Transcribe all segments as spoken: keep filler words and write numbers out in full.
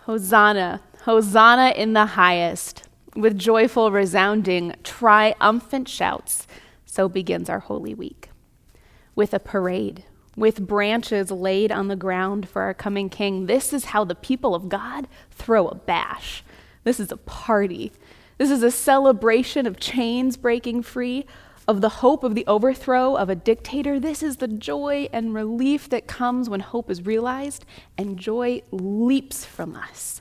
Hosanna, Hosanna in the highest. With joyful, resounding, triumphant shouts, so begins our Holy Week. With a parade, with branches laid on the ground for our coming King, this is how the people of God throw a bash. This is a party. This is a celebration of chains breaking free, of the hope of the overthrow of a dictator. This is the joy and relief that comes when hope is realized and joy leaps from us.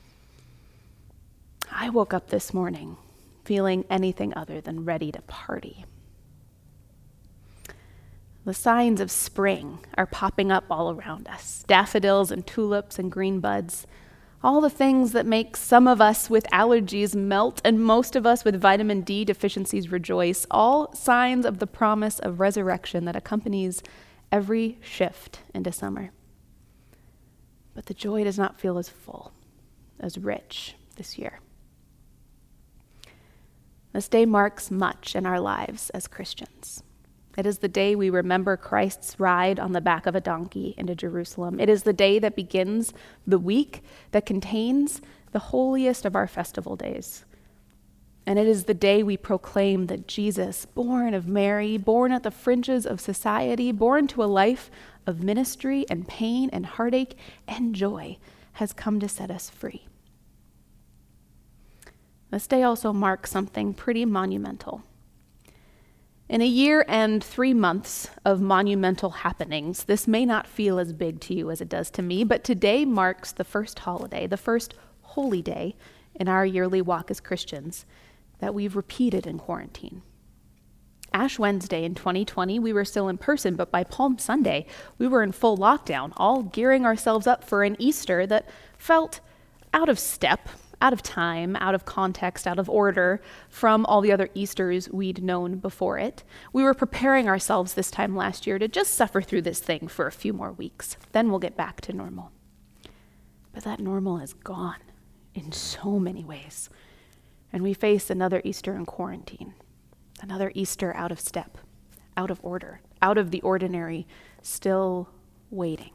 I woke up this morning feeling anything other than ready to party. The signs of spring are popping up all around us. Daffodils and tulips and green buds. All the things that make some of us with allergies melt and most of us with vitamin D deficiencies rejoice. All signs of the promise of resurrection that accompanies every shift into summer. But the joy does not feel as full, as rich this year. This day marks much in our lives as Christians. It is the day we remember Christ's ride on the back of a donkey into Jerusalem. It is the day that begins the week that contains the holiest of our festival days. And it is the day we proclaim that Jesus, born of Mary, born at the fringes of society, born to a life of ministry and pain and heartache and joy, has come to set us free. This day also marks something pretty monumental. In a year and three months of monumental happenings, this may not feel as big to you as it does to me, but today marks the first holiday, the first holy day in our yearly walk as Christians that we've repeated in quarantine. Ash Wednesday in twenty twenty, we were still in person, but by Palm Sunday, we were in full lockdown, all gearing ourselves up for an Easter that felt out of step, out of time, out of context, out of order from all the other Easters we'd known before it. We were preparing ourselves this time last year to just suffer through this thing for a few more weeks. Then we'll get back to normal. But that normal is gone in so many ways. And we face another Easter in quarantine, another Easter out of step, out of order, out of the ordinary, still waiting.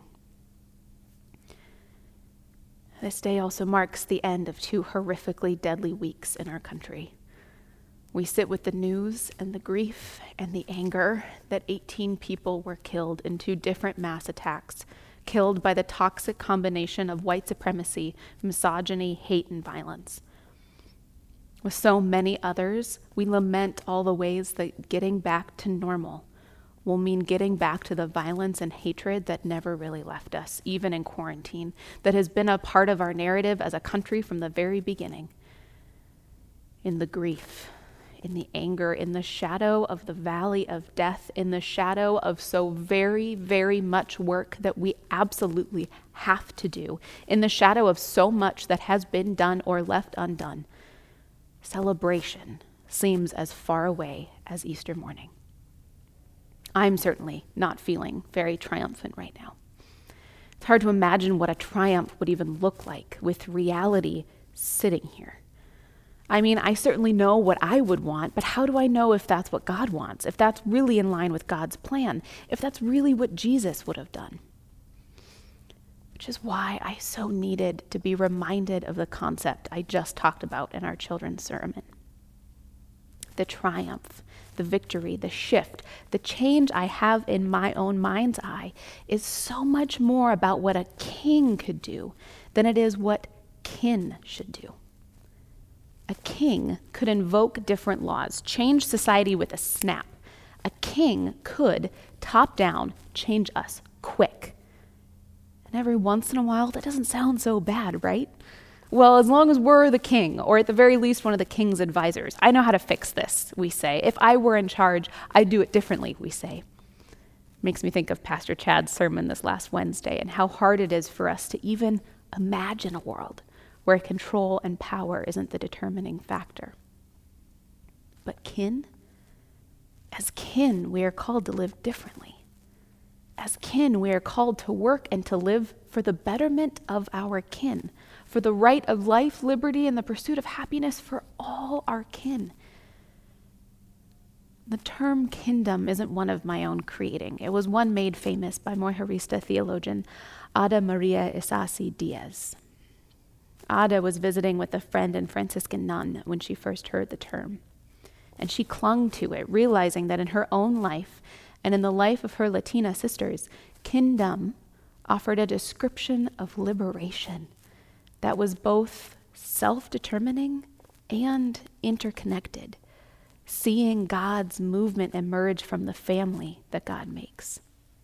This day also marks the end of two horrifically deadly weeks in our country. We sit with the news and the grief and the anger that eighteen people were killed in two different mass attacks, killed by the toxic combination of white supremacy, misogyny, hate, and violence. With so many others, we lament all the ways that getting back to normal will mean getting back to the violence and hatred that never really left us, even in quarantine, that has been a part of our narrative as a country from the very beginning. In the grief, in the anger, in the shadow of the valley of death, in the shadow of so very, very much work that we absolutely have to do, in the shadow of so much that has been done or left undone, celebration seems as far away as Easter morning. I'm certainly not feeling very triumphant right now. It's hard to imagine what a triumph would even look like with reality sitting here. I mean, I certainly know what I would want, but how do I know if that's what God wants, if that's really in line with God's plan, if that's really what Jesus would have done? Which is why I so needed to be reminded of the concept I just talked about in our children's sermon. The triumph, the victory, the shift, the change I have in my own mind's eye is so much more about what a king could do than it is what kin should do. A king could invoke different laws, change society with a snap. A king could, top down, change us quick. And every once in a while, that doesn't sound so bad, right? Well, as long as we're the king, or at the very least one of the king's advisors. I know how to fix this, we say. If I were in charge, I'd do it differently, we say. Makes me think of Pastor Chad's sermon this last Wednesday and how hard it is for us to even imagine a world where control and power isn't the determining factor. But kin? As kin, we are called to live differently. As kin, we are called to work and to live for the betterment of our kin, for the right of life, liberty, and the pursuit of happiness for all our kin. The term kingdom isn't one of my own creating. It was one made famous by Mojarista theologian Ada Maria Isasi Diaz. Ada was visiting with a friend and Franciscan nun when she first heard the term. And she clung to it, realizing that in her own life and in the life of her Latina sisters, kindom offered a description of liberation that was both self-determining and interconnected, seeing God's movement emerge from the family that God makes.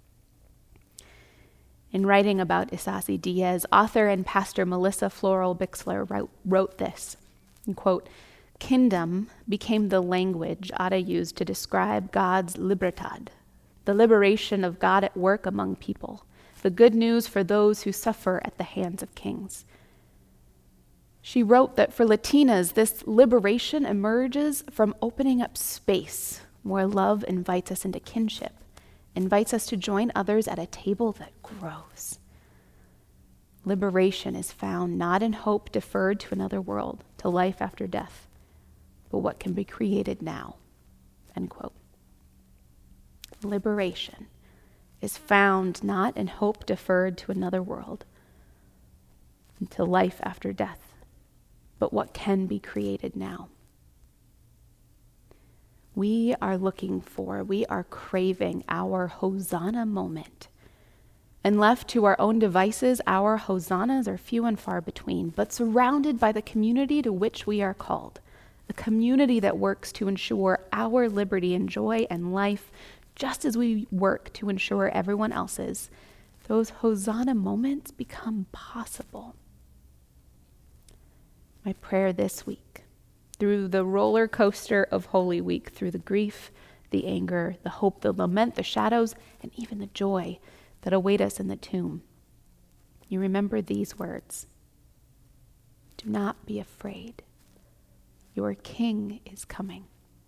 In writing about Isasi Diaz, author and pastor Melissa Floral Bixler wrote, wrote this, and quote, "Kindom became the language Ada used to describe God's libertad, the liberation of God at work among people, the good news for those who suffer at the hands of kings." She wrote that for Latinas, this liberation emerges from opening up space where love invites us into kinship, invites us to join others at a table that grows. Liberation is found not in hope deferred to another world, to life after death, but what can be created now, end quote. Liberation is found not in hope deferred to another world, to life after death, but what can be created now. We are looking for, we are craving our Hosanna moment. And left to our own devices, our Hosannas are few and far between, but surrounded by the community to which we are called, a community that works to ensure our liberty and joy and life, just as we work to ensure everyone else's, those Hosanna moments become possible. My prayer this week, through the roller coaster of Holy Week, through the grief, the anger, the hope, the lament, the shadows, and even the joy that await us in the tomb, you remember these words: do not be afraid. Your King is coming.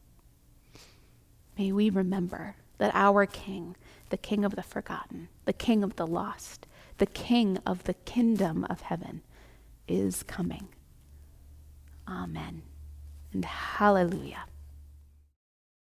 May we remember that our King, the King of the forgotten, the King of the lost, the King of the kingdom of heaven, is coming. Amen. And hallelujah.